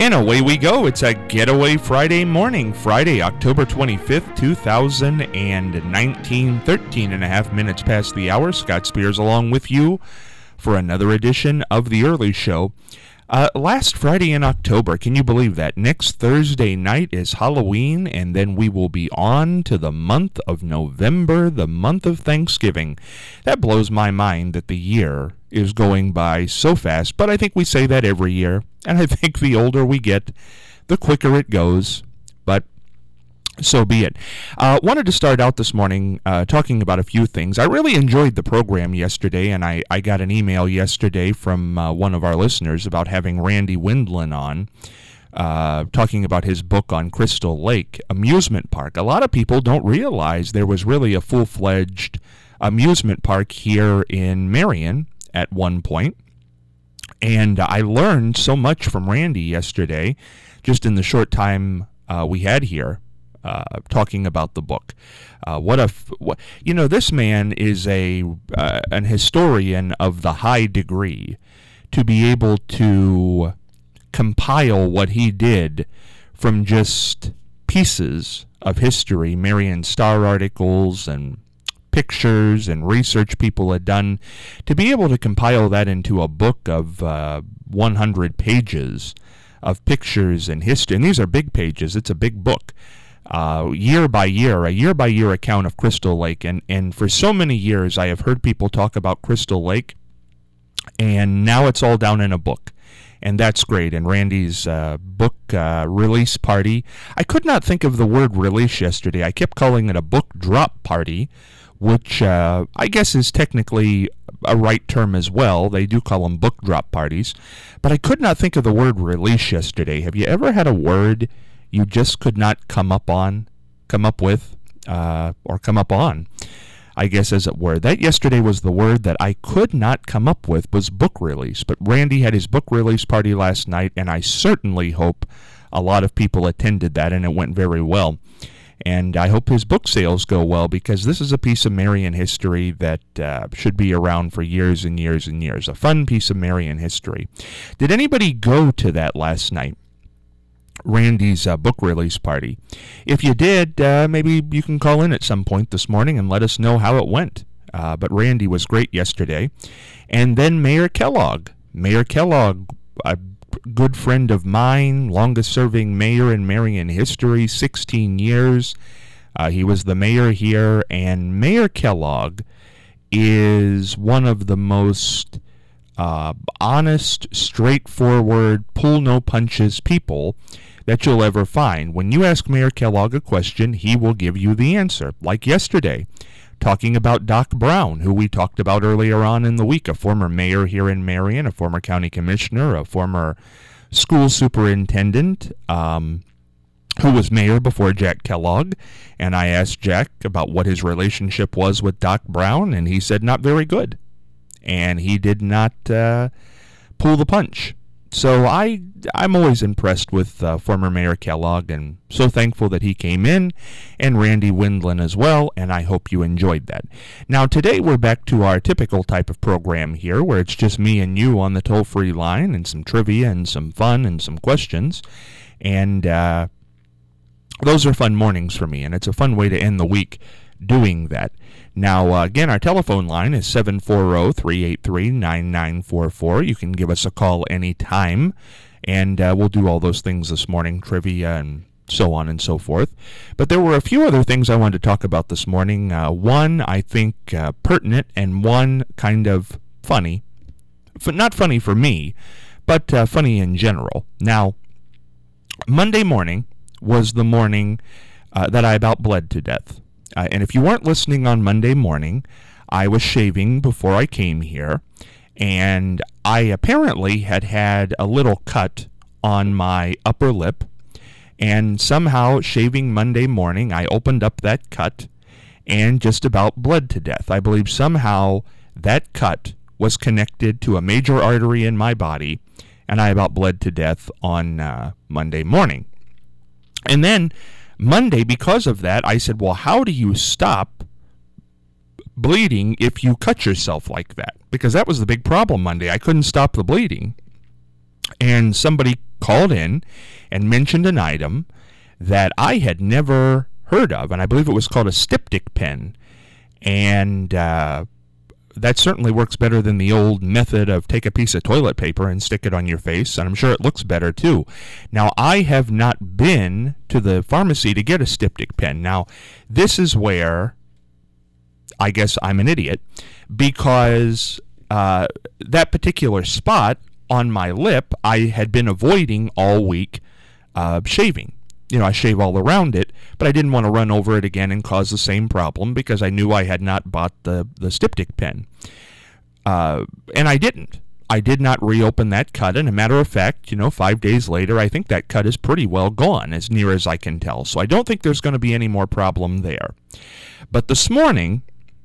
And away we go. It's a Getaway Friday morning, Friday, October 25th, 2019, 13 and a half minutes past the hour. Scott Spears along with you for another edition of The Early Show. Last Friday in October, can you believe that? Next Thursday night is Halloween, and then we will be on to the month of November, the month of Thanksgiving. That blows my mind that the year is going by so fast, but I think we say that every year, and I think the older we get, the quicker it goes, but so be it. Wanted to start out this morning talking about a few things. I really enjoyed the program yesterday, and I got an email yesterday from one of our listeners about having Randy Windlin on, talking about his book on Crystal Lake Amusement Park. A lot of people don't realize there was really a full-fledged amusement park here in Marion at one point, and I learned so much from Randy yesterday, just in the short time we had here. Talking about the book. This man is an historian of the high degree. To be able to compile what he did from just pieces of history, Marion Star articles and pictures and research people had done, to be able to compile that into a book of 100 pages of pictures and history, and these are big pages, it's a big book. Year by year account of Crystal Lake, and for so many years I have heard people talk about Crystal Lake, and now it's all down in a book, and that's great. And Randy's book release party, I could not think of the word release yesterday. I kept calling it a book drop party, which I guess is technically a right term as well. They do call them book drop parties, but I could not think of the word release yesterday. Have you ever had a word you just could not come up on, I guess, as it were? That yesterday was the word that I could not come up with, was book release. But Randy had his book release party last night, and I certainly hope a lot of people attended that, and it went very well. And I hope his book sales go well, because this is a piece of Marion history that should be around for years and years and years. A fun piece of Marion history. Did anybody go to that last night? Randy's book release party. If you did, maybe you can call in at some point this morning and let us know how it went. But Randy was great yesterday. And then Mayor Kellogg. Mayor Kellogg, a good friend of mine, longest-serving mayor in Marion history, 16 years. He was the mayor here, and Mayor Kellogg is one of the most honest, straightforward, pull-no-punches people that you'll ever find. When you ask Mayor Kellogg a question, he will give you the answer. Like yesterday, talking about Doc Brown, who we talked about earlier on in the week, a former mayor here in Marion, a former county commissioner, a former school superintendent, who was mayor before Jack Kellogg. And I asked Jack about what his relationship was with Doc Brown, and he said not very good. And he did not pull the punch. So I'm always impressed with former Mayor Kellogg, and so thankful that he came in, and Randy Windlin as well, and I hope you enjoyed that. Now, today we're back to our typical type of program here, where it's just me and you on the toll-free line, and some trivia, and some fun, and some questions. And those are fun mornings for me, and it's a fun way to end the week doing that. Now, again, our telephone line is 740-383-9944. You can give us a call anytime, and we'll do all those things this morning, trivia and so on and so forth. But there were a few other things I wanted to talk about this morning. One, I think, pertinent, and one kind of funny. Not funny for me, but funny in general. Now, Monday morning was the morning that I about bled to death. And if you weren't listening on Monday morning, I was shaving before I came here, and I apparently had a little cut on my upper lip, and somehow shaving Monday morning, I opened up that cut and just about bled to death. I believe somehow that cut was connected to a major artery in my body, and I about bled to death on Monday morning. And then Monday, because of that, I said, well, how do you stop bleeding if you cut yourself like that? Because that was the big problem Monday. I couldn't stop the bleeding. And somebody called in and mentioned an item that I had never heard of, and I believe it was called a styptic pen. And that certainly works better than the old method of take a piece of toilet paper and stick it on your face, and I'm sure it looks better too. Now, I have not been to the pharmacy to get a styptic pen. Now, this is where I guess I'm an idiot, because that particular spot on my lip I had been avoiding all week shaving. You know, I shave all around it, but I didn't want to run over it again and cause the same problem because I knew I had not bought the styptic pen. And I didn't. I did not reopen that cut, and a matter of fact, 5 days later, I think that cut is pretty well gone, as near as I can tell. So I don't think there's going to be any more problem there. But this morning,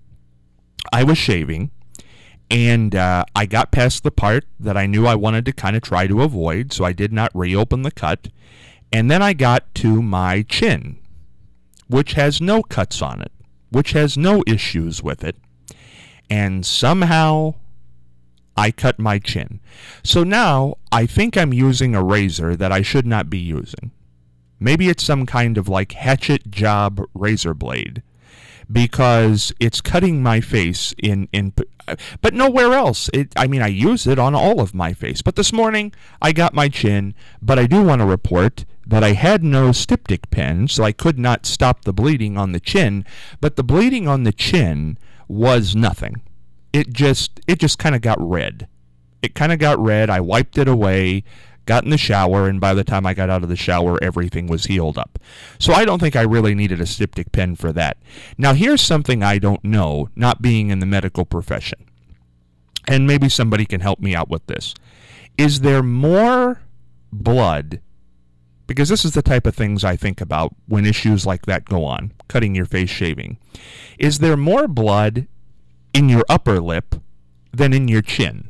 I was shaving, and I got past the part that I knew I wanted to kind of try to avoid, so I did not reopen the cut. And then I got to my chin, which has no cuts on it, which has no issues with it. And somehow I cut my chin. So now I think I'm using a razor that I should not be using. Maybe it's some kind of like hatchet job razor blade, because it's cutting my face but nowhere else. I use it on all of my face. But this morning, I got my chin, but I do want to report that I had no styptic pen, so I could not stop the bleeding on the chin, but the bleeding on the chin was nothing. It just kind of got red. It kind of got red. I wiped it away, got in the shower, and by the time I got out of the shower, everything was healed up. So I don't think I really needed a styptic pen for that. Now, here's something I don't know, not being in the medical profession, and maybe somebody can help me out with this. Is there more blood, because this is the type of things I think about when issues like that go on, cutting your face, shaving. Is there more blood in your upper lip than in your chin?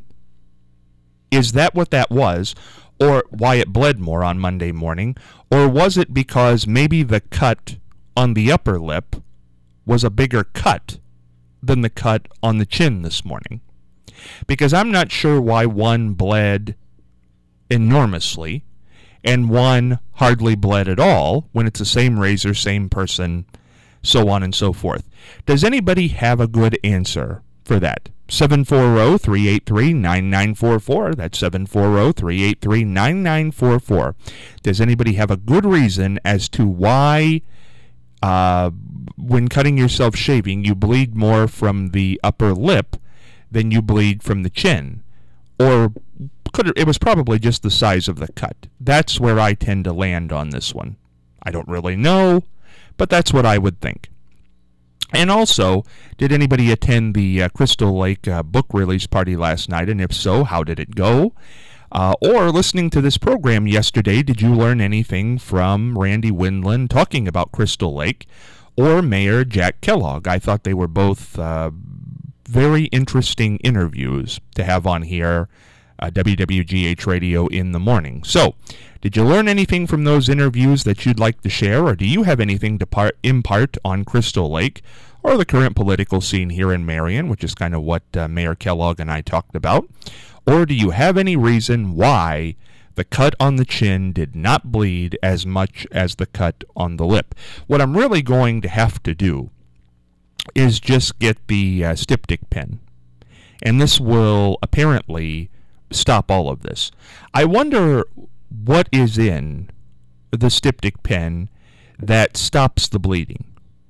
Is that what that was? Or why it bled more on Monday morning? Or was it because maybe the cut on the upper lip was a bigger cut than the cut on the chin this morning? Because I'm not sure why one bled enormously and one hardly bled at all when it's the same razor, same person, so on and so forth. Does anybody have a good answer for that? 740-383-9944. That's 740-383-9944. Does anybody have a good reason as to why when cutting yourself shaving, you bleed more from the upper lip than you bleed from the chin? Or it was probably just the size of the cut. That's where I tend to land on this one. I don't really know, but that's what I would think. And also, did anybody attend the Crystal Lake book release party last night? And if so, how did it go? Or listening to this program yesterday, did you learn anything from Randy Windland talking about Crystal Lake or Mayor Jack Kellogg? I thought they were both very interesting interviews to have on here, WWGH Radio in the morning. So, did you learn anything from those interviews that you'd like to share, or do you have anything to impart on Crystal Lake or the current political scene here in Marion, which is kind of what Mayor Kellogg and I talked about? Or do you have any reason why the cut on the chin did not bleed as much as the cut on the lip? What I'm really going to have to do is just get the styptic pen, and this will apparently stop all of this. I wonder what is in the styptic pen that stops the bleeding.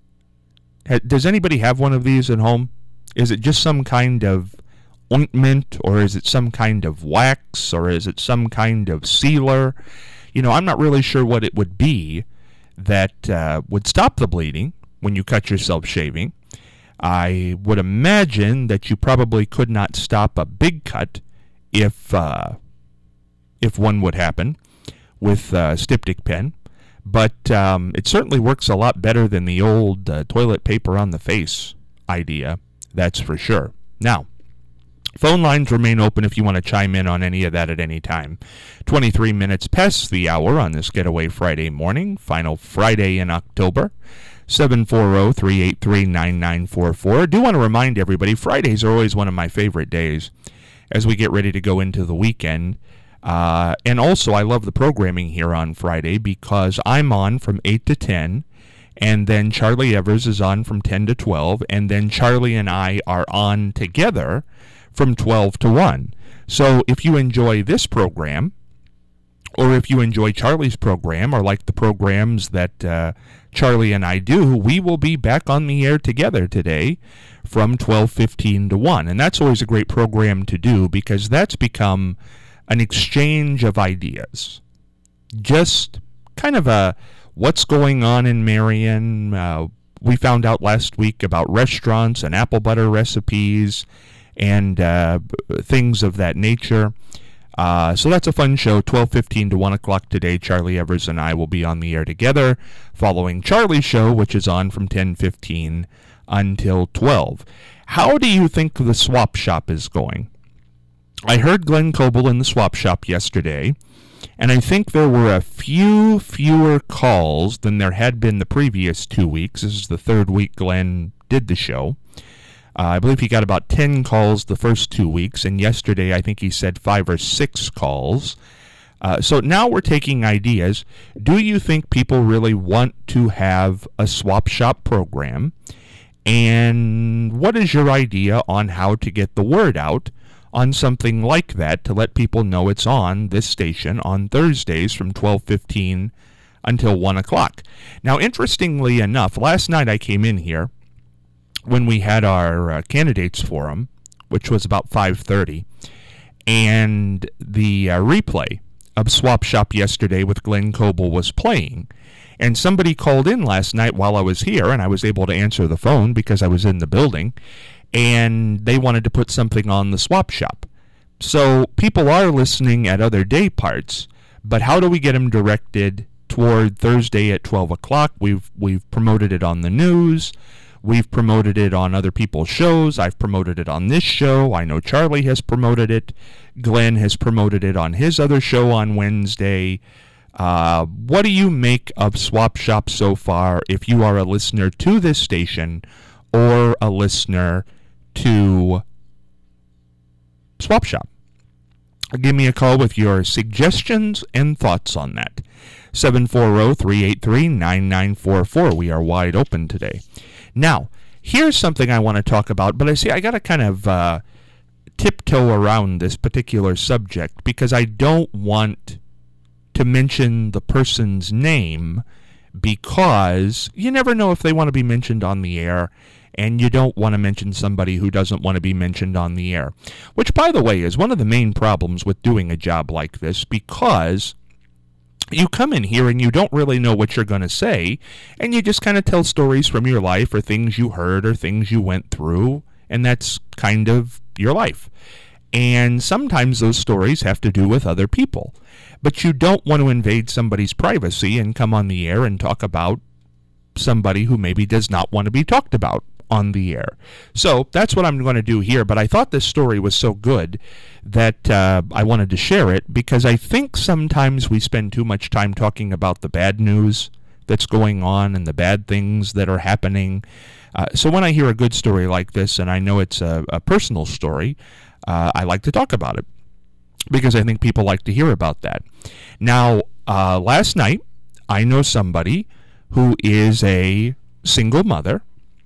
Does anybody have one of these at home? Is it just some kind of ointment, or is it some kind of wax, or is it some kind of sealer? I'm not really sure what it would be that would stop the bleeding when you cut yourself shaving. I would imagine that you probably could not stop a big cut if one would happen with a styptic pen, but it certainly works a lot better than the old toilet paper on the face idea, that's for sure. Now, phone lines remain open if you want to chime in on any of that at any time. 23 minutes past the hour on this Getaway Friday morning, final Friday in October. 740-383-9944. I do want to remind everybody, Fridays are always one of my favorite days as we get ready to go into the weekend. And also, I love the programming here on Friday because I'm on from 8 to 10, and then Charlie Evers is on from 10 to 12, and then Charlie and I are on together from 12 to 1. So if you enjoy this program, or if you enjoy Charlie's program, or like the programs that Charlie and I do, we will be back on the air together today from 12:15 to 1. And that's always a great program to do because that's become an exchange of ideas. Just kind of a what's going on in Marion. We found out last week about restaurants and apple butter recipes and things of that nature. So that's a fun show, 12:15 to 1 o'clock today. Charlie Evers and I will be on the air together following Charlie's show, which is on from 10:15 until 12. How do you think the swap shop is going? I heard Glenn Coble in the swap shop yesterday, and I think there were a few fewer calls than there had been the previous 2 weeks. This is the third week Glenn did the show. I believe he got about 10 calls the first 2 weeks, and yesterday I think he said 5 or 6 calls. So now we're taking ideas. Do you think people really want to have a swap shop program? And what is your idea on how to get the word out on something like that to let people know it's on this station on Thursdays from 12:15 until 1 o'clock? Now, interestingly enough, last night I came in here when we had our candidates forum, which was about 5:30, and the replay of Swap Shop yesterday with Glenn Coble was playing. And somebody called in last night while I was here, and I was able to answer the phone because I was in the building, and they wanted to put something on the Swap Shop. So people are listening at other day parts, but how do we get them directed toward Thursday at 12 o'clock? We've promoted it on the news. We've promoted it on other people's shows. I've promoted it on this show. I know Charlie has promoted it. Glenn has promoted it on his other show on Wednesday. What do you make of Swap Shop so far if you are a listener to this station or a listener to Swap Shop? Give me a call with your suggestions and thoughts on that. 740-383-9944. We are wide open today. Now, here's something I want to talk about, but I got to kind of tiptoe around this particular subject because I don't want to mention the person's name because you never know if they want to be mentioned on the air, and you don't want to mention somebody who doesn't want to be mentioned on the air. Which, by the way, is one of the main problems with doing a job like this because you come in here and you don't really know what you're going to say, and you just kind of tell stories from your life or things you heard or things you went through, and that's kind of your life. And sometimes those stories have to do with other people. But you don't want to invade somebody's privacy and come on the air and talk about somebody who maybe does not want to be talked about on the air. So that's what I'm going to do here. But I thought this story was so good that I wanted to share it because I think sometimes we spend too much time talking about the bad news that's going on and the bad things that are happening. So when I hear a good story like this, and I know it's a personal story, I like to talk about it because I think people like to hear about that. Now, last night, I know somebody who is a single mother,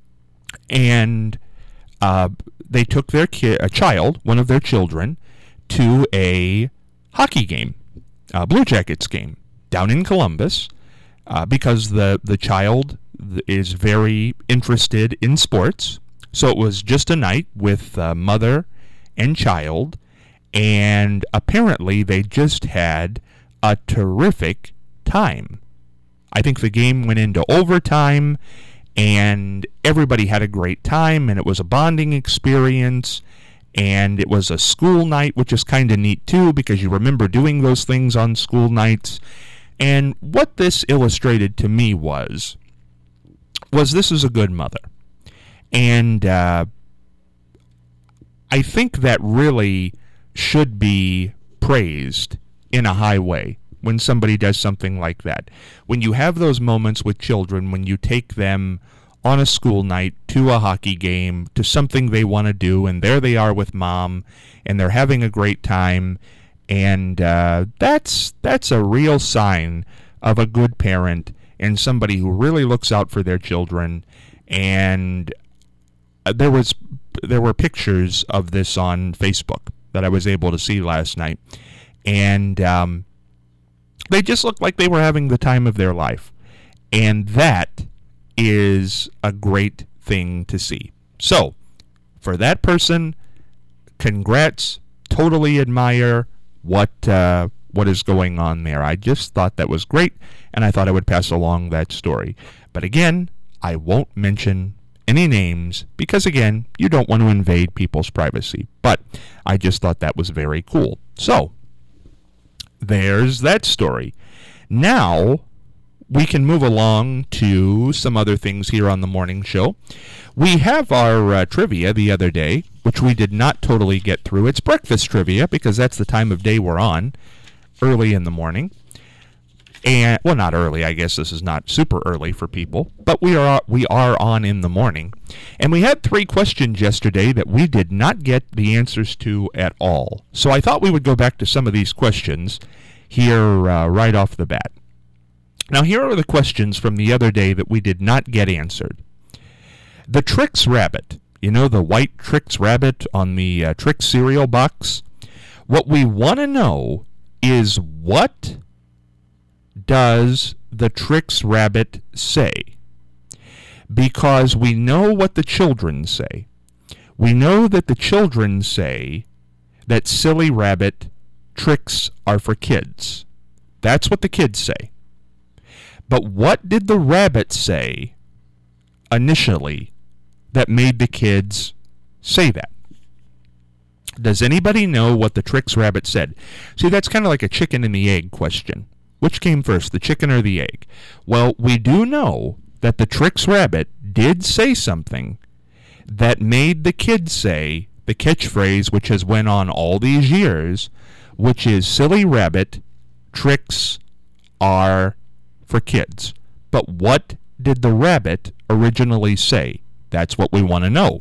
and they took their child, one of their children, to a hockey game, a Blue Jackets game, down in Columbus, because the child is very interested in sports. So it was just a night with mother and child, and apparently they just had a terrific time. I think the game went into overtime, and everybody had a great time, and it was a bonding experience, and it was a school night, which is kind of neat too, because you remember doing those things on school nights. And what this illustrated to me was this is a good mother. And I think that really should be praised in a high way when somebody does something like that. When you have those moments with children, when you take them on a school night to a hockey game, to something they want to do, and there they are with mom, and they're having a great time, And that's a real sign of a good parent and somebody who really looks out for their children. And there were pictures of this on Facebook that I was able to see last night, and they just looked like they were having the time of their life, and that is a great thing to see. So, for that person, congrats. Totally admire what is going on there. I just thought that was great, and I thought I would pass along that story. But again, I won't mention any names because, again, you don't want to invade people's privacy. But I just thought that was very cool. So, there's that story. Now, we can move along to some other things here on the morning show. We have our trivia the other day, which we did not totally get through. It's breakfast trivia because that's the time of day we're on, early in the morning. And, well, not early, I guess this is not super early for people, but we are on in the morning. And we had 3 questions yesterday that we did not get the answers to at all. So I thought we would go back to some of these questions here right off the bat. Now, here are the questions from the other day that we did not get answered. The Trix Rabbit, you know, the white Trix Rabbit on the Trix cereal box? What we want to know is, what does the Trix Rabbit say? Because we know what the children say. We know that the children say that silly rabbit, tricks are for kids. That's what the kids say. But what did the rabbit say initially that made the kids say that? Does anybody know what the Trix Rabbit said? See, that's kind of like a chicken and the egg question. Which came first, the chicken or the egg? Well, we do know that the Trix Rabbit did say something that made the kids say the catchphrase, which has went on all these years, which is, silly rabbit, tricks are for kids. But what did the rabbit originally say? That's what we want to know.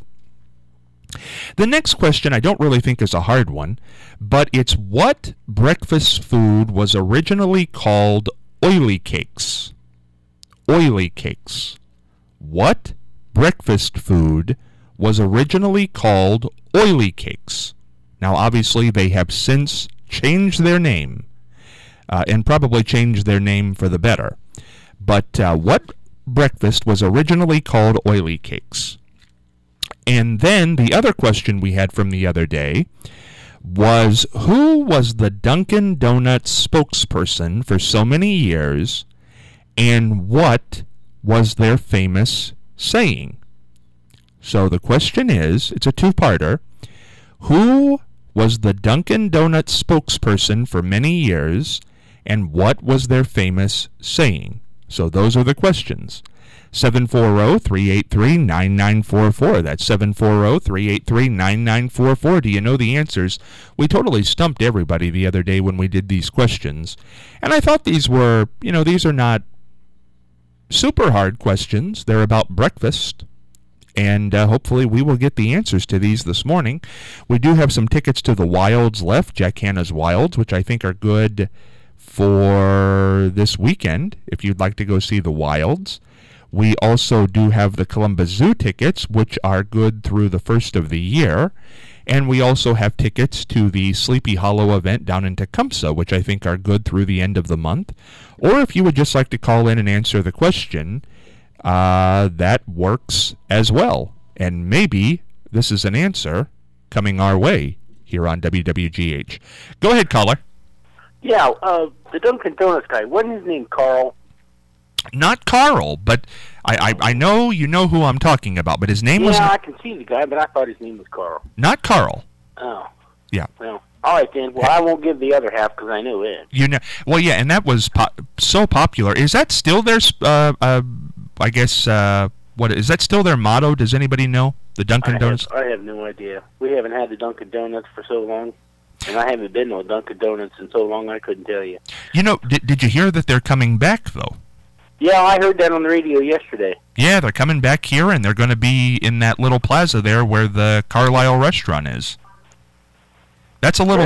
The next question I don't really think is a hard one, but it's, what breakfast food was originally called oily cakes? Oily cakes. What breakfast food was originally called oily cakes? Now, obviously, they have since changed their name, and probably changed their name for the better. But what breakfast was originally called oily cakes? And then the other question we had from the other day was, who was the Dunkin' Donuts spokesperson for so many years, and what was their famous saying? So the question is, it's a two-parter, who was the Dunkin' Donuts spokesperson for many years, and what was their famous saying? So those are the questions. 740-383-9944. That's 740-383-9944. Do you know the answers? We totally stumped everybody the other day when we did these questions. And I thought these were, these are not super hard questions. They're about breakfast. And hopefully we will get the answers to these this morning. We do have some tickets to the Wilds left, Jack Hanna's Wilds, which I think are good for this weekend, if you'd like to go see the Wilds. We also do have the Columbus Zoo tickets, which are good through the first of the year. And we also have tickets to the Sleepy Hollow event down in Tecumseh, which I think are good through the end of the month. Or if you would just like to call in and answer the question, that works as well. And maybe this is an answer coming our way here on WWGH. Go ahead, caller. Yeah, the Dunkin' Donuts guy, wasn't his name Carl? Not Carl, but I know you know who I'm talking about, but his name was... Yeah, I can see the guy, but I thought his name was Carl. Not Carl. Oh. Yeah. Well, all right then. Well, I won't give the other half because I knew it. Well, yeah, and that was so popular. Is that still their, I guess, what is that still their motto? Does anybody know? The Dunkin' Donuts? I have no idea. We haven't had the Dunkin' Donuts for so long. And I haven't been to a Dunkin' Donuts in so long I couldn't tell you. Did you hear that they're coming back, though? Yeah, I heard that on the radio yesterday. Yeah, they're coming back here, and they're going to be in that little plaza there where the Carlisle restaurant is. That's a little... Really?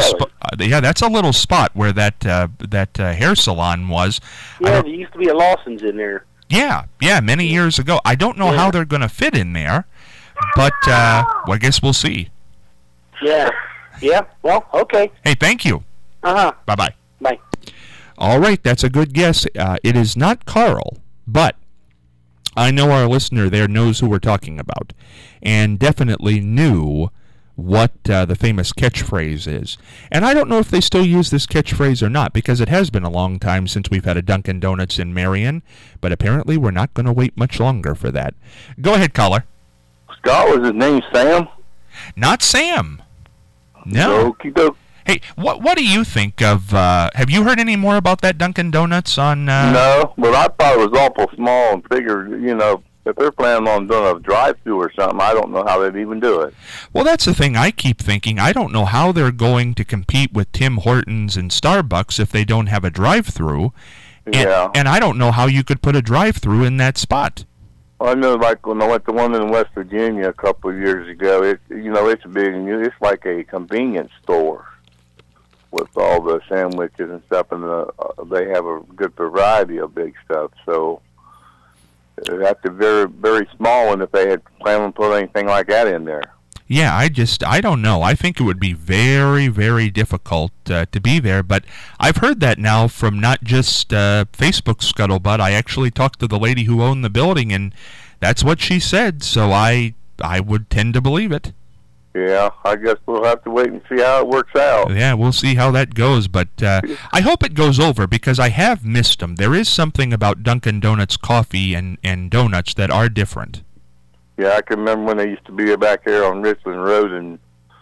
Yeah, that's a little spot where that hair salon was. Yeah, there used to be a Lawson's in there. Yeah, many years ago. I don't know how they're going to fit in there, but well, I guess we'll see. Yeah. Well, okay. Hey, thank you. Bye-bye. Bye. All right, that's a good guess. It is not Carl, but I know our listener there knows who we're talking about, and definitely knew what the famous catchphrase is. And I don't know if they still use this catchphrase or not, because it has been a long time since we've had a Dunkin' Donuts in Marion, but apparently we're not going to wait much longer for that. Go ahead, caller. Scott, was his name Sam? Not Sam. No. Okey-doke. Hey, what do you think of, have you heard any more about that Dunkin' Donuts on... No, but I thought it was awful small and figured, if they're planning on doing a drive-through or something, I don't know how they'd even do it. Well, that's the thing I keep thinking. I don't know how they're going to compete with Tim Hortons and Starbucks if they don't have a drive-through. And I don't know how you could put a drive-through in that spot. Well, I know, like when I went to one in West Virginia a couple of years ago, it's big, and it's like a convenience store with all the sandwiches and stuff, and they have a good variety of big stuff. So it'd have to be very, very small one if they had planned on putting anything like that in there. Yeah, I don't know. I think it would be very, very difficult to be there. But I've heard that now from not just Facebook scuttlebutt. I actually talked to the lady who owned the building, and that's what she said. So I would tend to believe it. Yeah, I guess we'll have to wait and see how it works out. Yeah, we'll see how that goes, but I hope it goes over because I have missed them. There is something about Dunkin' Donuts coffee and donuts that are different. Yeah, I can remember when they used to be back there on Richland Road in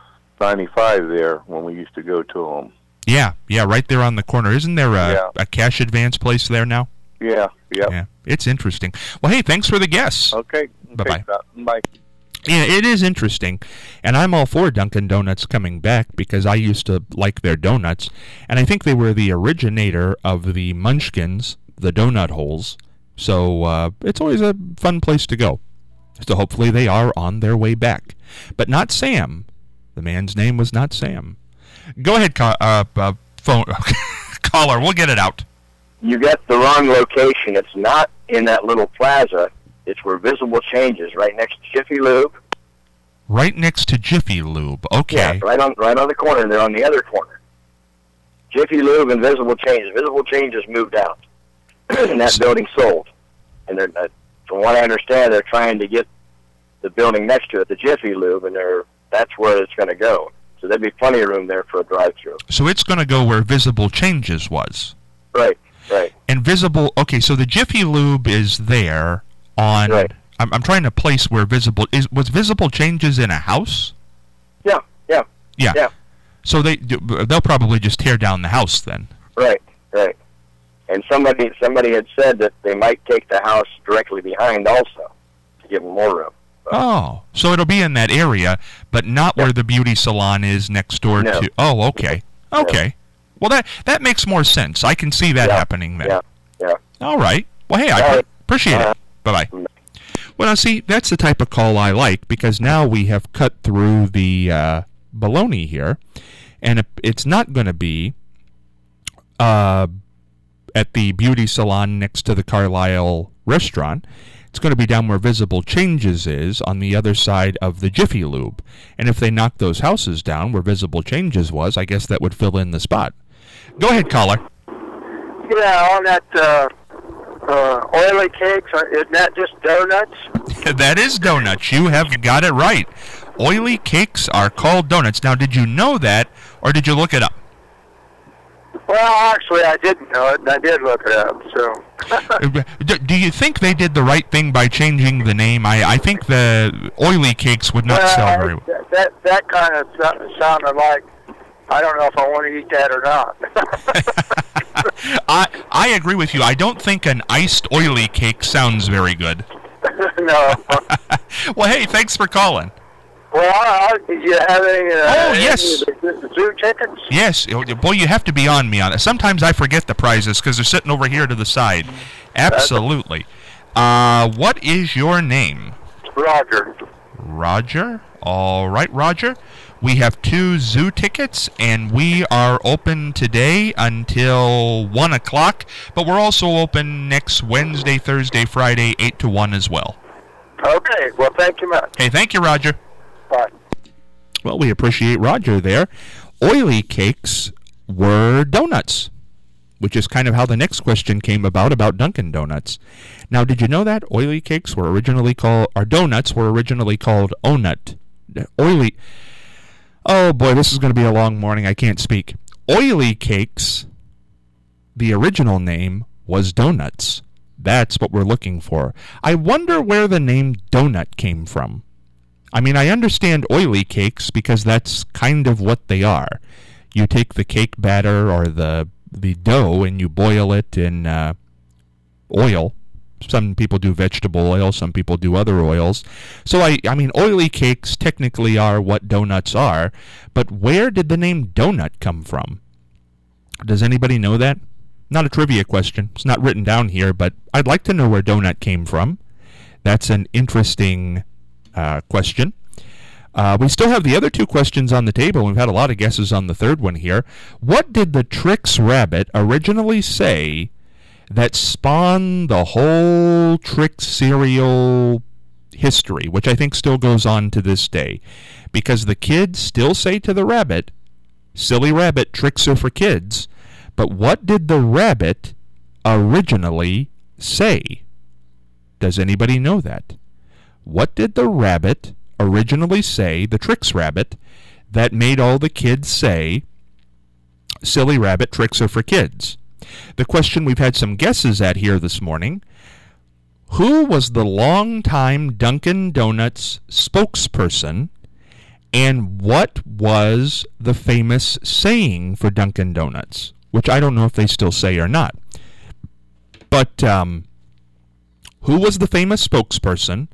95 there when we used to go to them. Yeah, right there on the corner. Isn't there a cash advance place there now? Yeah. It's interesting. Well, hey, thanks for the guess. Okay. Bye-bye. Bye. Yeah, it is interesting, and I'm all for Dunkin' Donuts coming back because I used to like their donuts, and I think they were the originator of the Munchkins, the donut holes, so it's always a fun place to go. So hopefully they are on their way back. But not Sam. The man's name was not Sam. Go ahead, phone caller, we'll get it out. You got the wrong location. It's not in that little plaza. It's where Visible Change is, right next to Jiffy Lube. Right next to Jiffy Lube. Okay. Yeah, right on the corner. They're on the other corner. Jiffy Lube and Visible Change. Visible Change has moved out, and that building sold. And from what I understand, they're trying to get the building next to it, the Jiffy Lube, and that's where it's going to go. So there'd be plenty of room there for a drive-through. So it's going to go where Visible Changes was. Right. And Visible. Okay, so the Jiffy Lube is there. Right. I'm trying to place where was Visible Changes in a house? Yeah. So they'll probably just tear down the house then. Right. And somebody had said that they might take the house directly behind also to give them more room. Oh, so it'll be in that area, but not where the beauty salon is next door to. Oh, okay. Okay. Well, that makes more sense. I can see that happening then. Yeah. All right. Well, hey, I appreciate it. Bye-bye. Well, now, see, that's the type of call I like, because now we have cut through the baloney here, and it's not going to be at the beauty salon next to the Carlisle restaurant. It's going to be down where Visible Changes is on the other side of the Jiffy Lube. And if they knock those houses down where Visible Changes was, I guess that would fill in the spot. Go ahead, caller. Yeah, on that oily cakes, isn't that just donuts? That is donuts. You have got it right. Oily cakes are called donuts. Now, did you know that, or did you look it up? Well, actually, I didn't know it, and I did look it up, so... Do you think they did the right thing by changing the name? I think the oily cakes would not sell very well. That kind of sounded like, I don't know if I want to eat that or not. I agree with you. I don't think an iced oily cake sounds very good. No. Well, hey, thanks for calling. Well, did you have any, yes. Any zoo tickets? Yes. Boy, you have to be on me on it. Sometimes I forget the prizes because they're sitting over here to the side. Absolutely. What is your name? Roger. Roger? All right, Roger. We have 2 zoo tickets, and we are open today until 1 o'clock, but we're also open next Wednesday, Thursday, Friday, 8 to 1 as well. Okay. Well, thank you much. Hey, thank you, Roger. Bye. Well, we appreciate Roger there. Oily cakes were donuts, which is kind of how the next question came about Dunkin' Donuts. Now, did you know that oily cakes were originally called, or donuts were originally called O-Nut? Oily. Oh boy, this is going to be a long morning. I can't speak. Oily cakes, the original name was donuts. That's what we're looking for. I wonder where the name donut came from. I mean, I understand oily cakes because that's kind of what they are. You take the cake batter or the dough and you boil it in oil. Some people do vegetable oil, some people do other oils. So, I mean, oily cakes technically are what donuts are, but where did the name donut come from? Does anybody know that? Not a trivia question. It's not written down here, but I'd like to know where donut came from. That's an interesting question. We still have the other 2 questions on the table. We've had a lot of guesses on the third one here. What did the Trix Rabbit originally say that spawned the whole Trix cereal history, which I think still goes on to this day? Because the kids still say to the rabbit, "Silly rabbit, tricks are for kids." But what did the rabbit originally say? Does anybody know that? What did the rabbit originally say, the Trix Rabbit, that made all the kids say, "Silly rabbit, tricks are for kids"? The question we've had some guesses at here this morning: who was the longtime Dunkin' Donuts spokesperson, and what was the famous saying for Dunkin' Donuts? Which I don't know if they still say or not. But who was the famous spokesperson,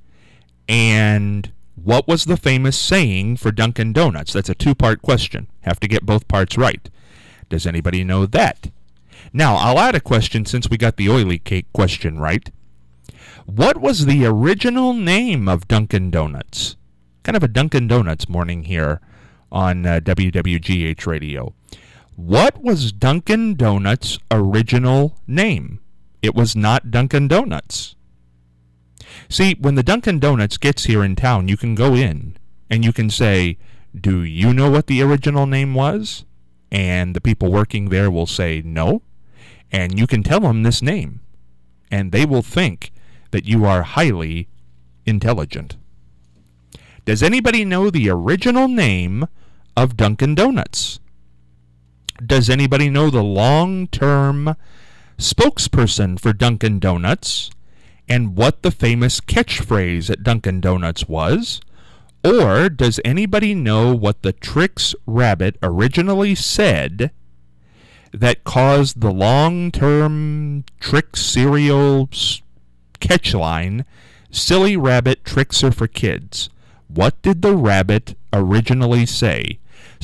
and what was the famous saying for Dunkin' Donuts? That's a 2-part question. Have to get both parts right. Does anybody know that? Now, I'll add a question since we got the oily cake question right. What was the original name of Dunkin' Donuts? Kind of a Dunkin' Donuts morning here on WWGH Radio. What was Dunkin' Donuts' original name? It was not Dunkin' Donuts. See, when the Dunkin' Donuts gets here in town, you can go in and you can say, "Do you know what the original name was?" And the people working there will say no. And you can tell them this name, and they will think that you are highly intelligent. Does anybody know the original name of Dunkin' Donuts? Does anybody know the long-term spokesperson for Dunkin' Donuts and what the famous catchphrase at Dunkin' Donuts was? Or does anybody know what the Trix Rabbit originally said that caused the long-term Trix cereal catchline, "Silly rabbit, tricks are for kids"? What did the rabbit originally say?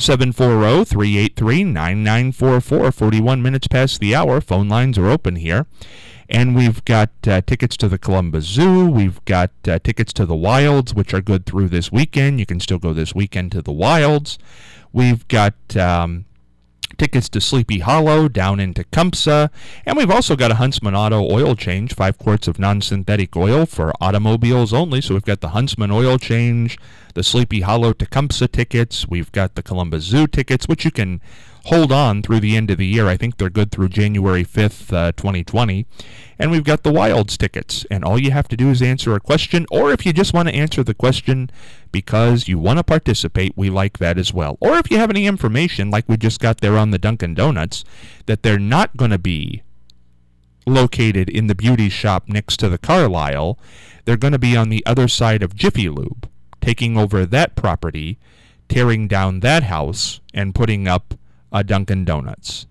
740-383-9944, 41 minutes past the hour. Phone lines are open here. And we've got tickets to the Columbus Zoo. We've got tickets to the Wilds, which are good through this weekend. You can still go this weekend to the Wilds. We've got tickets to Sleepy Hollow down in Tecumseh. And we've also got a Huntsman Auto oil change, 5 quarts of non-synthetic oil for automobiles only. So we've got the Huntsman oil change, the Sleepy Hollow Tecumseh tickets. We've got the Columbus Zoo tickets, which you can hold on through the end of the year. I think they're good through January 5th, 2020. And we've got the Wilds tickets. And all you have to do is answer a question, or if you just want to answer the question because you want to participate, we like that as well. Or if you have any information, like we just got there on the Dunkin' Donuts, that they're not going to be located in the beauty shop next to the Carlisle. They're going to be on the other side of Jiffy Lube, taking over that property, tearing down that house, and putting up a Dunkin' Donuts.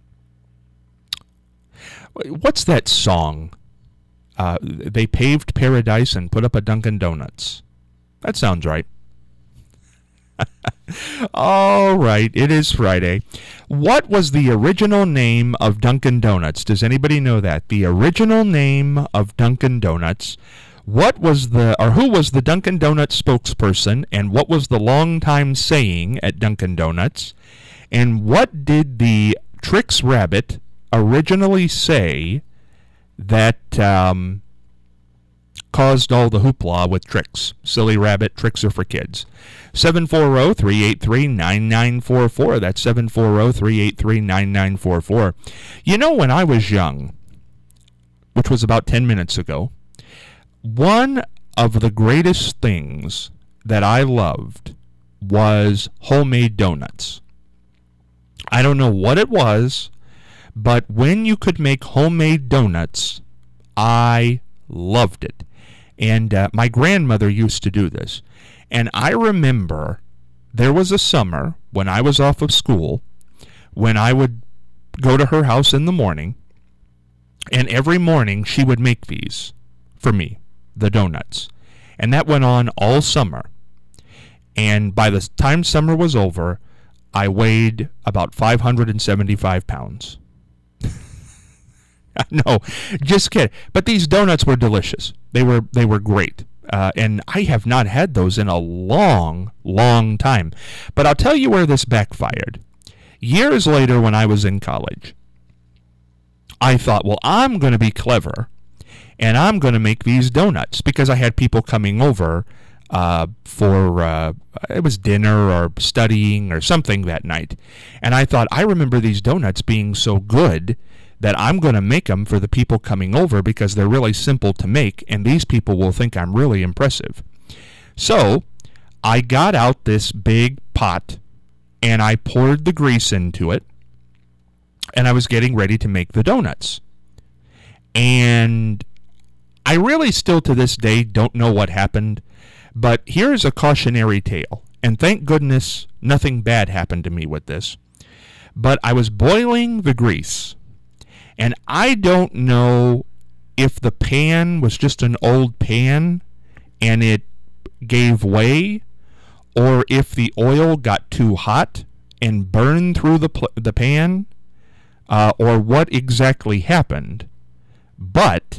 What's that song? They paved paradise and put up a Dunkin' Donuts. That sounds right. All right, it is Friday. What was the original name of Dunkin' Donuts? Does anybody know that? The original name of Dunkin' Donuts What was who was the Dunkin' Donuts spokesperson, and what was the long-time saying at Dunkin' Donuts, and what did the Trix Rabbit originally say that caused all the hoopla with Trix? Silly Rabbit, Tricks are for kids. 740-383-9944. That's 740-383-9944. You know, when I was young, which was about 10 minutes ago, one of the greatest things that I loved was homemade donuts. I don't know what it was, but when you could make homemade donuts, I loved it. And my grandmother used to do this. And I remember there was a summer when I was off of school when I would go to her house in the morning, and every morning she would make these for me, the donuts. And that went on all summer. And by the time summer was over, I weighed about 575 pounds. No, just kidding. But these donuts were delicious. They were great. And I have not had those in a long, long time. But I'll tell you where this backfired. Years later, when I was in college, I thought, well, I'm going to be clever, and I'm going to make these donuts, because I had people coming over for it was dinner or studying or something that night. And I thought, I remember these donuts being so good that I'm going to make them for the people coming over, because they're really simple to make, and these people will think I'm really impressive. So I got out this big pot, and I poured the grease into it, and I was getting ready to make the donuts. And I really still to this day don't know what happened, but here's a cautionary tale. And thank goodness nothing bad happened to me with this. But I was boiling the grease, and I don't know if the pan was just an old pan and it gave way, or if the oil got too hot and burned through the pan, or what exactly happened. But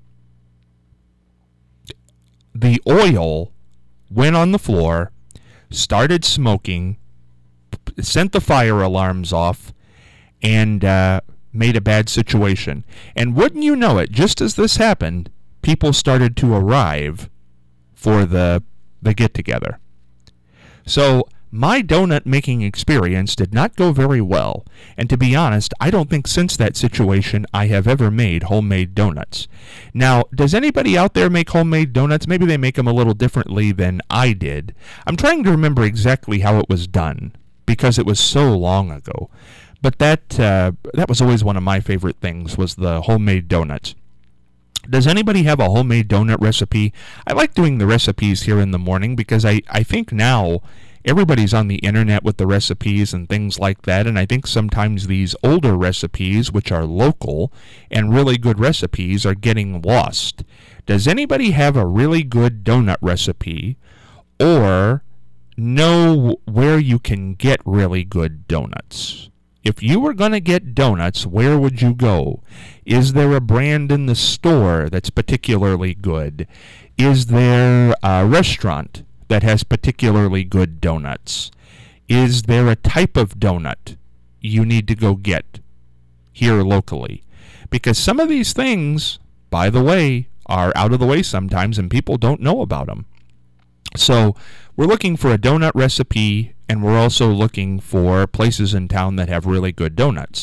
the oil went on the floor, started smoking, sent the fire alarms off, and made a bad situation. And wouldn't you know it, just as this happened, people started to arrive for the get-together. So my donut making experience did not go very well, and to be honest, I don't think since that situation I have ever made homemade donuts. Now, does anybody out there make homemade donuts? Maybe they make them a little differently than I did. I'm trying to remember exactly how it was done, because it was so long ago. But that was always one of my favorite things, was the homemade donuts. Does anybody have a homemade donut recipe? I like doing the recipes here in the morning, because I think now everybody's on the internet with the recipes and things like that, and I think sometimes these older recipes, which are local and really good recipes, are getting lost. Does anybody have a really good donut recipe, or know where you can get really good donuts? If you were going to get donuts, where would you go? Is there a brand in the store that's particularly good? Is there a restaurant that has particularly good donuts? Is there a type of donut you need to go get here locally? Because some of these things, by the way, are out of the way sometimes, and people don't know about them. So we're looking for a donut recipe, and we're also looking for places in town that have really good donuts.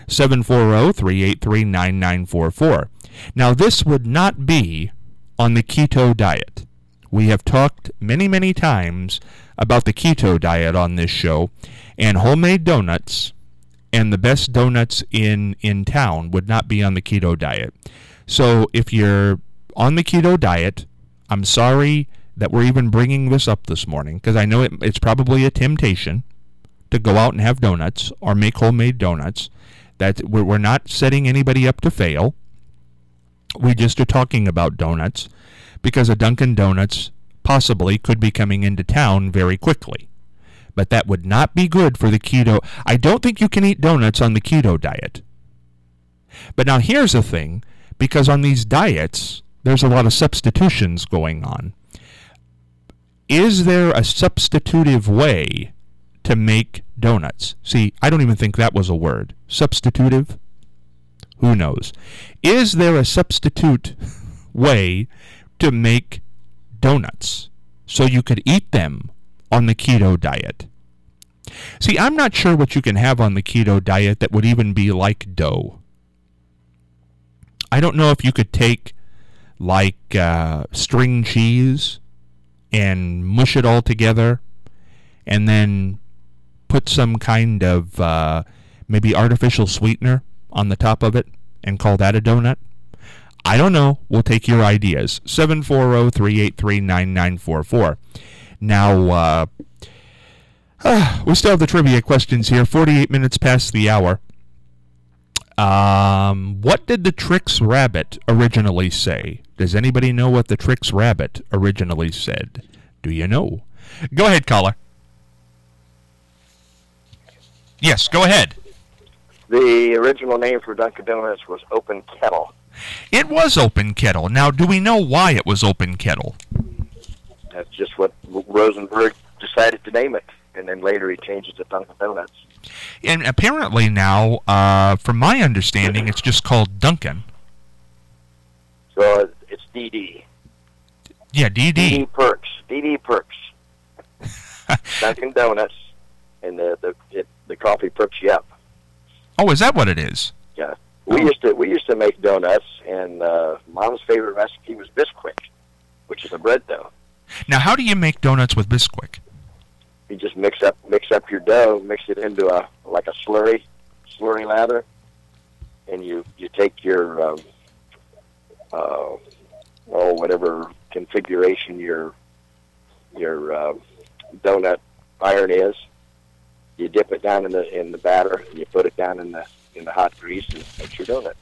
740-383-9944. Now, this would not be on the keto diet. We have talked many, many times about the keto diet on this show, and homemade donuts and the best donuts in town would not be on the keto diet. So if you're on the keto diet, I'm sorry that we're even bringing this up this morning, because I know it's probably a temptation to go out and have donuts or make homemade donuts. That we're not setting anybody up to fail. We just are talking about donuts, because a Dunkin' Donuts possibly could be coming into town very quickly. But that would not be good for the keto. I don't think you can eat donuts on the keto diet. But now here's the thing, because on these diets, there's a lot of substitutions going on. Is there a substitutive way to make donuts? See, I don't even think that was a word. Substitutive? Who knows? Is there a substitute way to make donuts so you could eat them on the keto diet? See, I'm not sure what you can have on the keto diet that would even be like dough. I don't know if you could take like string cheese and mush it all together and then put some kind of maybe artificial sweetener on the top of it and call that a donut. I don't know. We'll take your ideas. 740-383-9944. Now, we still have the trivia questions here. 48 minutes past the hour. What did the Trix Rabbit originally say? Does anybody know what the Trix Rabbit originally said? Do you know? Go ahead, caller. Yes, go ahead. The original name for Dunkin' Donuts was Open Kettle. It was Open Kettle. Now, do we know why it was Open Kettle? That's just what Rosenberg decided to name it, and then later he changed it to Dunkin' Donuts. And apparently now, from my understanding, it's just called Dunkin'. So it's DD. Yeah, DD. DD Perks. DD Perks. Dunkin' Donuts, and the coffee perks you up. Oh, is that what it is? Yeah. We used to make donuts, and Mom's favorite recipe was Bisquick, which is a bread dough. Now, how do you make donuts with Bisquick? You just mix up your dough, mix it into a slurry lather, and you take your whatever configuration your donut iron is. You dip it down in the batter, and you put it down in the hot grease, and make your donut.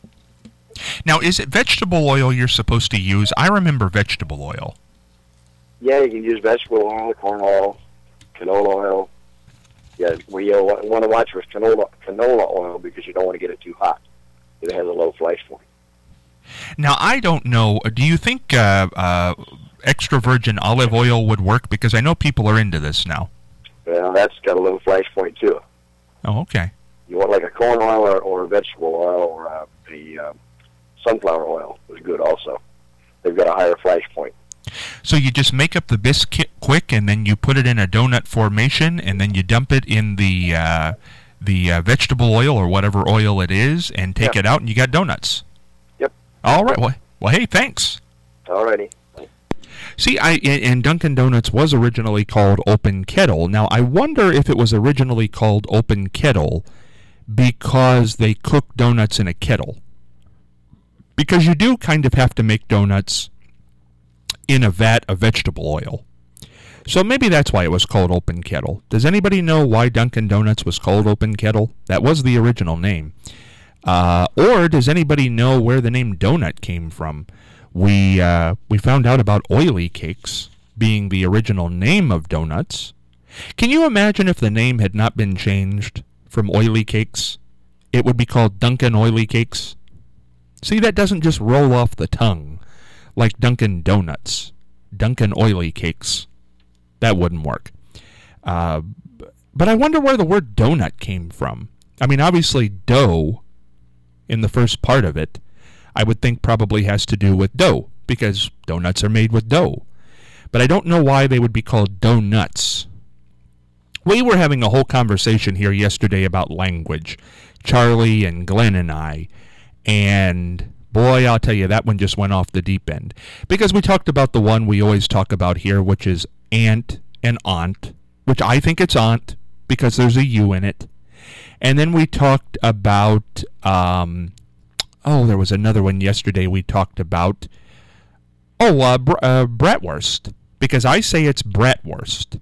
Now, is it vegetable oil you're supposed to use? I remember vegetable oil. Yeah, you can use vegetable oil, corn oil, canola oil. Yeah, we want to watch with canola oil because you don't want to get it too hot. It has a low flash point. Now, I don't know. Do you think extra virgin olive oil would work? Because I know people are into this now. Well, that's got a low flash point too. Oh, okay. You want like a corn oil or a vegetable oil or the sunflower oil is good also. They've got a higher flash point. So you just make up the biscuit quick, and then you put it in a donut formation, and then you dump it in the vegetable oil or whatever oil it is, and take it out, and you got donuts. Yep. All right. Well, hey, thanks. Alrighty. See, and Dunkin' Donuts was originally called Open Kettle. Now, I wonder if it was originally called Open Kettle because they cook donuts in a kettle. Because you do kind of have to make donuts in a vat of vegetable oil. So maybe that's why it was called Open Kettle. Does anybody know why Dunkin' Donuts was called Open Kettle? That was the original name. Or does anybody know where the name donut came from? We found out about oily cakes being the original name of donuts. Can you imagine if the name had not been changed from oily cakes? It would be called Dunkin' Oily Cakes. See, that doesn't just roll off the tongue like Dunkin' Donuts. Dunkin' Oily Cakes. That wouldn't work. But I wonder where the word donut came from. I mean, obviously dough in the first part of it, I would think probably has to do with dough, because donuts are made with dough. But I don't know why they would be called donuts. We were having a whole conversation here yesterday about language, Charlie and Glenn and I, and boy, I'll tell you, that one just went off the deep end. Because we talked about the one we always talk about here, which is aunt and aunt, which I think it's aunt because there's a U in it. And then we talked about, there was another one yesterday we talked about, bratwurst, because I say it's bratwurst,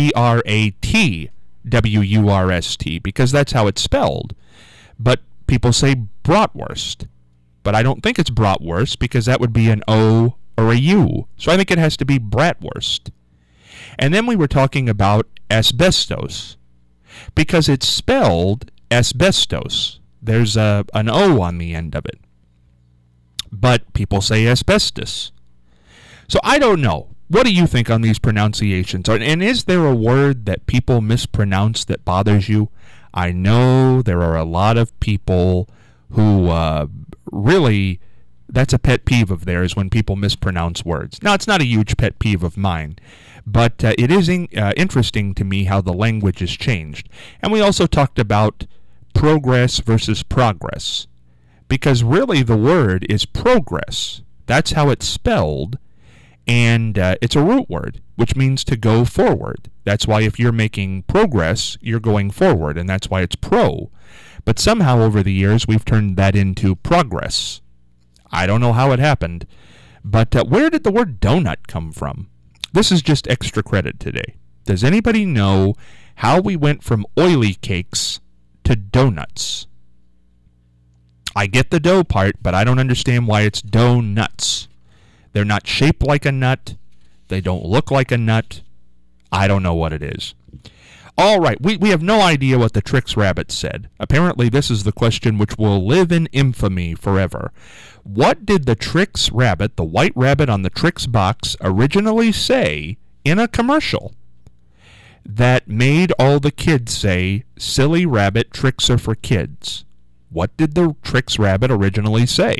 Bratwurst, because that's how it's spelled. But people say bratwurst. But I don't think it's bratwurst because that would be an O or a U. So I think it has to be bratwurst. And then we were talking about asbestos because it's spelled asbestos. There's an O on the end of it. but people say asbestos. So I don't know. What do you think on these pronunciations? And is there a word that people mispronounce that bothers you? I know there are a lot of people who really, that's a pet peeve of theirs when people mispronounce words. Now, it's not a huge pet peeve of mine, but it is interesting to me how the language has changed. And we also talked about progress versus progress, because really the word is progress. That's how it's spelled. And it's a root word, which means to go forward. That's why if you're making progress, you're going forward, and that's why it's pro. But somehow over the years, we've turned that into progress. I don't know how it happened, but where did the word donut come from? This is just extra credit today. Does anybody know how we went from oily cakes to donuts? I get the dough part, but I don't understand why it's donuts. They're not shaped like a nut. They don't look like a nut. I don't know what it is. All right, we have no idea what the Trix Rabbit said. Apparently, this is the question which will live in infamy forever. What did the Trix Rabbit, the white rabbit on the Trix box, originally say in a commercial that made all the kids say, "Silly rabbit, tricks are for kids"? What did the Trix Rabbit originally say?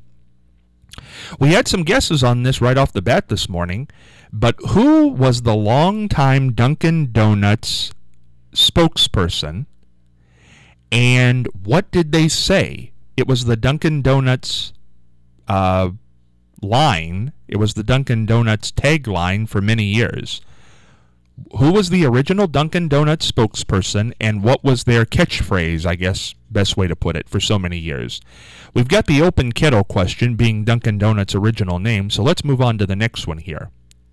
We had some guesses on this right off the bat this morning, but who was the longtime Dunkin' Donuts spokesperson, and what did they say? It was the Dunkin' Donuts line. It was the Dunkin' Donuts tagline for many years. Who was the original Dunkin' Donuts spokesperson, and what was their catchphrase, I guess, best way to put it, for so many years? We've got the open kettle question being Dunkin' Donuts' original name, so let's move on to the next one here.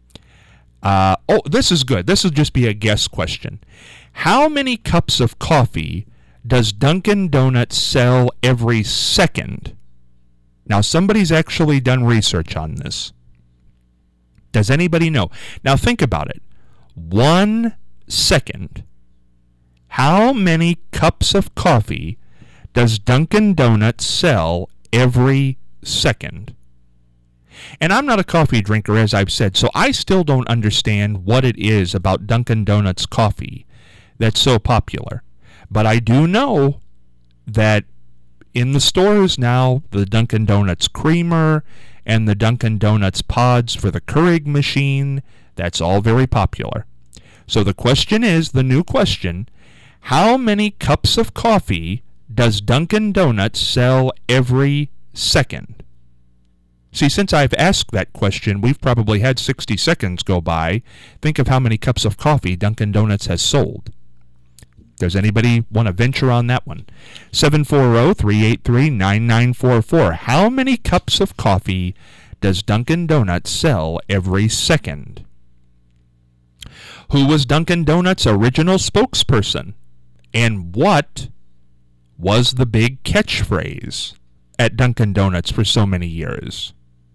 This is good. This will just be a guess question. How many cups of coffee does Dunkin' Donuts sell every second? Now, somebody's actually done research on this. Does anybody know? Now, think about it. 1 second. How many cups of coffee does Dunkin' Donuts sell every second? And I'm not a coffee drinker, as I've said, so I still don't understand what it is about Dunkin' Donuts coffee that's so popular. But I do know that in the stores now, the Dunkin' Donuts creamer and the Dunkin' Donuts pods for the Keurig machine, that's all very popular. So the question is, the new question, how many cups of coffee does Dunkin' Donuts sell every second? See, since I've asked that question, we've probably had 60 seconds go by. Think of how many cups of coffee Dunkin' Donuts has sold. Does anybody want to venture on that one? 740-383-9944. How many cups of coffee does Dunkin' Donuts sell every second? Who was Dunkin' Donuts' original spokesperson? And what was the big catchphrase at Dunkin' Donuts for so many years?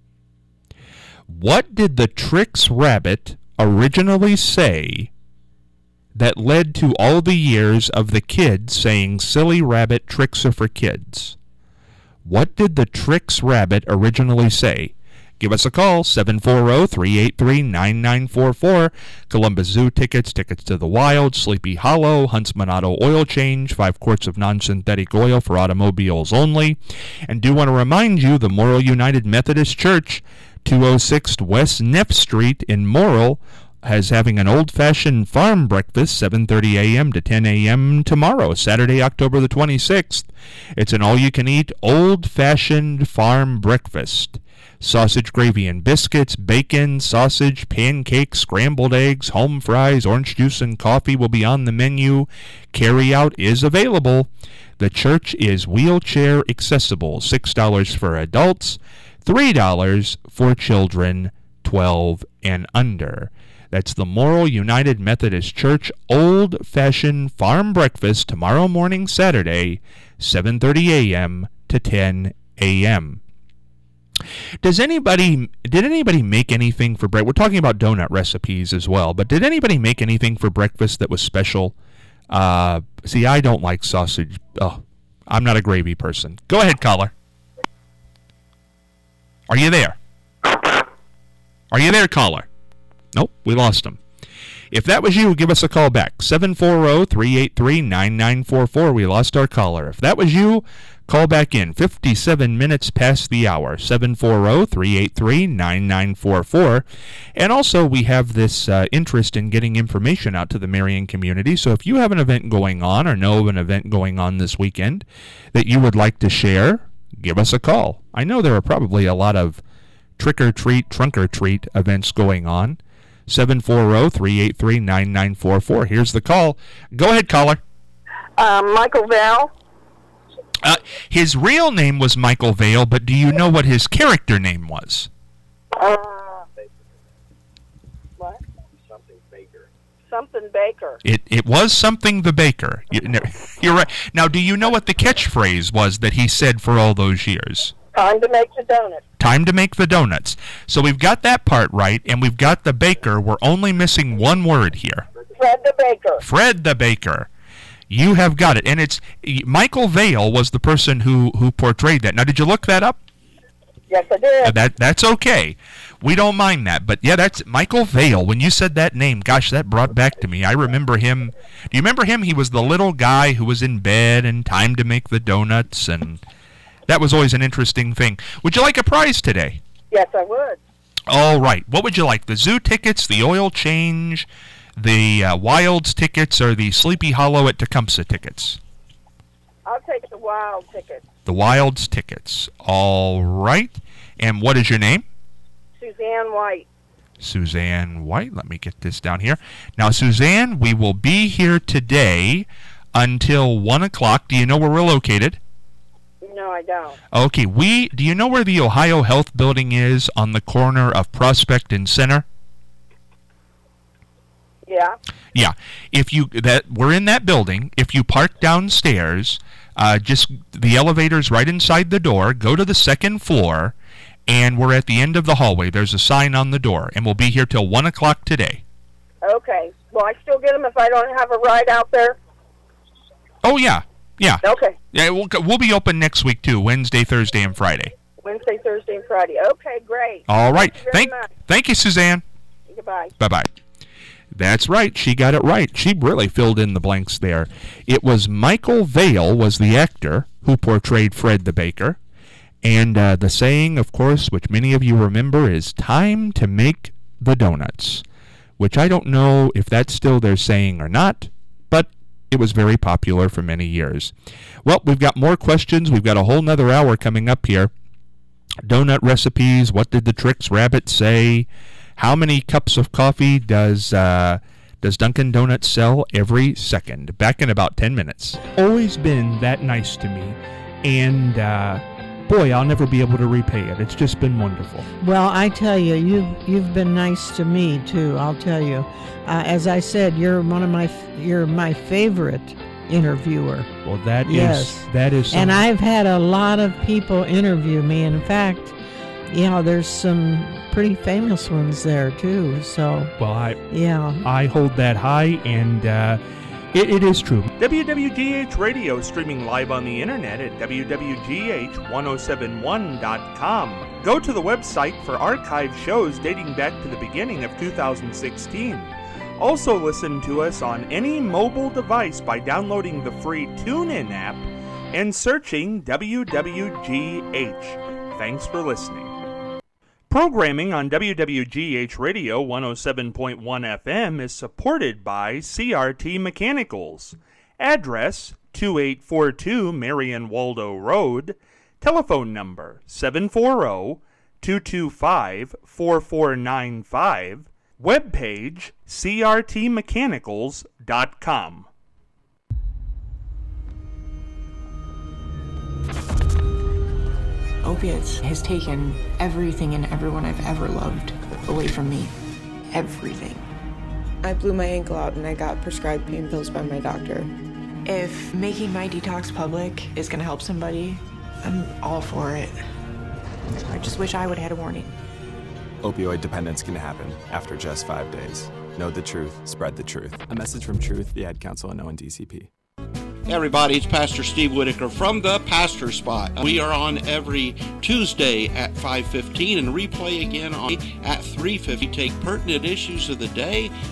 What did the Trix Rabbit originally say that led to all the years of the kids saying, "Silly rabbit, tricks are for kids"? What did the Trix Rabbit originally say? Give us a call, 740-383-9944. Columbus Zoo tickets, tickets to the Wild, Sleepy Hollow, Huntsman Auto oil change, 5 quarts of non-synthetic oil for automobiles only. And do want to remind you, the Morrill United Methodist Church, 206 West Neff Street in Morrill, is having an old-fashioned farm breakfast, 7:30 a.m. to 10 a.m. tomorrow, Saturday, October the 26th. It's an all-you-can-eat old-fashioned farm breakfast. Sausage, gravy, and biscuits, bacon, sausage, pancakes, scrambled eggs, home fries, orange juice, and coffee will be on the menu. Carry-out is available. The church is wheelchair accessible. $6 for adults, $3 for children 12 and under. That's the Morrill United Methodist Church old-fashioned farm breakfast tomorrow morning, Saturday, 7:30 a.m. to 10 a.m. Did anybody make anything for breakfast? We're talking about donut recipes as well, but did anybody make anything for breakfast that was special? See, I don't like sausage. Oh, I'm not a gravy person. Go ahead, caller. Are you there? Are you there, caller? Nope, we lost him. If that was you, give us a call back. 740-383-9944. We lost our caller. If that was you, call back in. 57 minutes past the hour. 740-383-9944. And also, we have this interest in getting information out to the Marion community. So if you have an event going on or know of an event going on this weekend that you would like to share, give us a call. I know there are probably a lot of trick-or-treat, trunk-or-treat events going on. 740-383-9944. Here's the call. Go ahead, caller. Michael Vale. His real name was Michael Vale, but do you know what his character name was? What? Something Baker. Something Baker. It was something the Baker. You're right. Now, do you know what the catchphrase was that he said for all those years? Time to make the donuts. Time to make the donuts. So we've got that part right, and we've got the Baker. We're only missing one word here. Fred the Baker. Fred the Baker. You have got it. And it's Michael Vale was the person who portrayed that. Now, did you look that up? Yes, I did. That's okay. We don't mind that. But, yeah, that's Michael Vale. When you said that name, gosh, that brought back to me. I remember him. Do you remember him? He was the little guy who was in bed and time to make the donuts, and that was always an interesting thing. Would you like a prize today? Yes, I would. All right. What would you like? The zoo tickets, the oil change, the Wilds tickets, or the Sleepy Hollow at Tecumseh tickets? I'll take the Wild tickets. The Wilds tickets. All right. And what is your name? Suzanne White. Suzanne White. Let me get this down here. Now, Suzanne, we will be here today until 1 o'clock. Do you know where we're located? No, I don't. Okay, do you know where the Ohio Health Building is on the corner of Prospect and Center? Yeah. Yeah. We're in that building. If you park downstairs, just the elevator's right inside the door. Go to the second floor, and we're at the end of the hallway. There's a sign on the door, and we'll be here till 1 o'clock today. Okay. Will I still get them if I don't have a ride out there? Oh, yeah. Yeah. Okay. Yeah, we'll be open next week, too, Wednesday, Thursday, and Friday. Wednesday, Thursday, and Friday. Okay, great. All right. Thank you, Suzanne. Goodbye. Bye-bye. That's right. She got it right. She really filled in the blanks there. It was Michael Vale was the actor who portrayed Fred the Baker. And the saying, of course, which many of you remember, is time to make the donuts, which I don't know if that's still their saying or not, but it was very popular for many years. Well, we've got more questions. We've got a whole nother hour coming up here. Donut recipes. What did the Trix Rabbit say? How many cups of coffee does Dunkin' Donuts sell every second? Back in about 10 minutes. Always been that nice to me. And, boy, I'll never be able to repay it. It's just been wonderful. Well, I tell you, you've been nice to me, too, I'll tell you. As I said, you're my favorite interviewer. Well, that is and I've had a lot of people interview me. In fact, there's some pretty famous ones there too. So I hold that high, and it is true. WWGH Radio, streaming live on the internet at wwgh1071.com. Go to the website for archived shows dating back to the beginning of 2016. Also listen to us on any mobile device by downloading the free TuneIn app and searching WWGH. Thanks for listening. Programming on WWGH Radio 107.1 FM is supported by CRT Mechanicals. Address 2842 Marion Waldo Road. Telephone number 740-225-4495. Webpage crtmechanicals.com. Opiates has taken everything and everyone I've ever loved away from me. Everything. I blew my ankle out and I got prescribed pain pills by my doctor. If making my detox public is gonna help somebody, I'm all for it. I just wish I would have had a warning. Opioid dependence can happen after just 5 days. Know the truth, spread the truth. A message from Truth, the Ad Council, and ONDCP. Hey everybody, it's Pastor Steve Whitaker from the Pastor Spot. We are on every Tuesday at 5:15 and replay again at 3:50. Take pertinent issues of the day